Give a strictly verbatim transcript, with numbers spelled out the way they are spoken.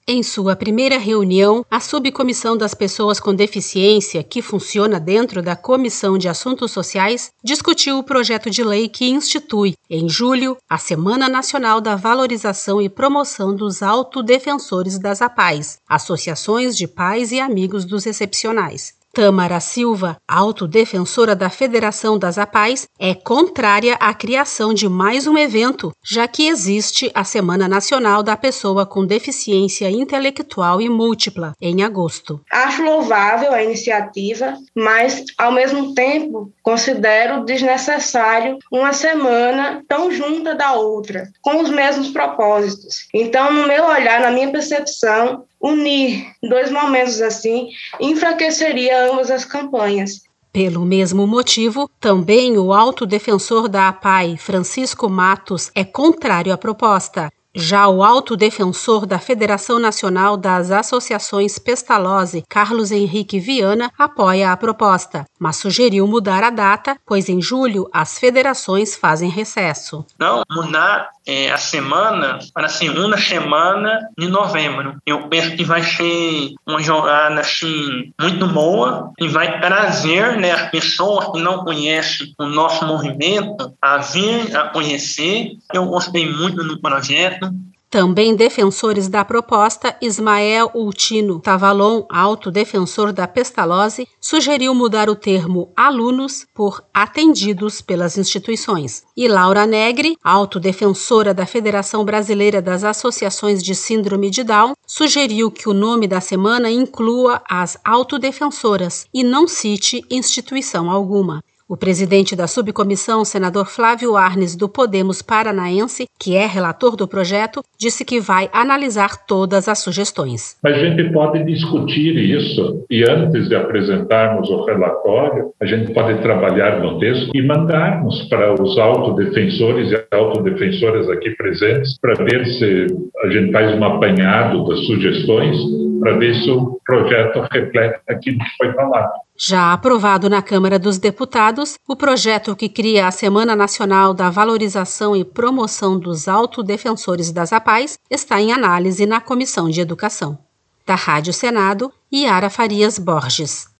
Em sua primeira reunião, a Subcomissão das Pessoas com Deficiência, que funciona dentro da Comissão de Assuntos Sociais, discutiu o projeto de lei que institui, em julho, a Semana Nacional da Valorização e Promoção dos Autodefensores das APAES, Associações de Pais e Amigos dos Excepcionais. Tâmara Silva, autodefensora da Federação das APAES, é contrária à criação de mais um evento, já que existe a Semana Nacional da Pessoa com Deficiência Intelectual e Múltipla, em agosto. Acho louvável a iniciativa, mas, ao mesmo tempo, considero desnecessário uma semana tão junta da outra, com os mesmos propósitos. Então, no meu olhar, na minha percepção, unir dois momentos assim enfraqueceria ambas as campanhas. Pelo mesmo motivo, também o autodefensor da APAE, Francisco Matos, é contrário à proposta. Já o autodefensor da Federação Nacional das Associações Pestalozzi, Carlos Henrique Viana, apoia a proposta, mas sugeriu mudar a data, pois em julho as federações fazem recesso. Não, mudar é, a semana para a segunda semana de novembro. Eu penso que vai ser uma jogada assim, muito boa e vai trazer, né, as pessoas que não conhecem o nosso movimento a vir a conhecer. Eu gostei muito do projeto. Também defensores da proposta, Ismael Ultino Tavalon, autodefensor da Pestalozzi, sugeriu mudar o termo alunos por atendidos pelas instituições. E Laura Negri, autodefensora da Federação Brasileira das Associações de Síndrome de Down, sugeriu que o nome da semana inclua as autodefensoras e não cite instituição alguma. O presidente da subcomissão, senador Flávio Arnes, do Podemos Paranaense, que é relator do projeto, disse que vai analisar todas as sugestões. A gente pode discutir isso e antes de apresentarmos o relatório, a gente pode trabalhar no texto e mandarmos para os autodefensores e autodefensoras aqui presentes para ver se a gente faz um apanhado das sugestões para ver se o projeto reflete aquilo que foi falado. Já aprovado na Câmara dos Deputados, o projeto que cria a Semana Nacional da Valorização e Promoção dos Autodefensores das APAES está em análise na Comissão de Educação. Da Rádio Senado, Yara Farias Borges.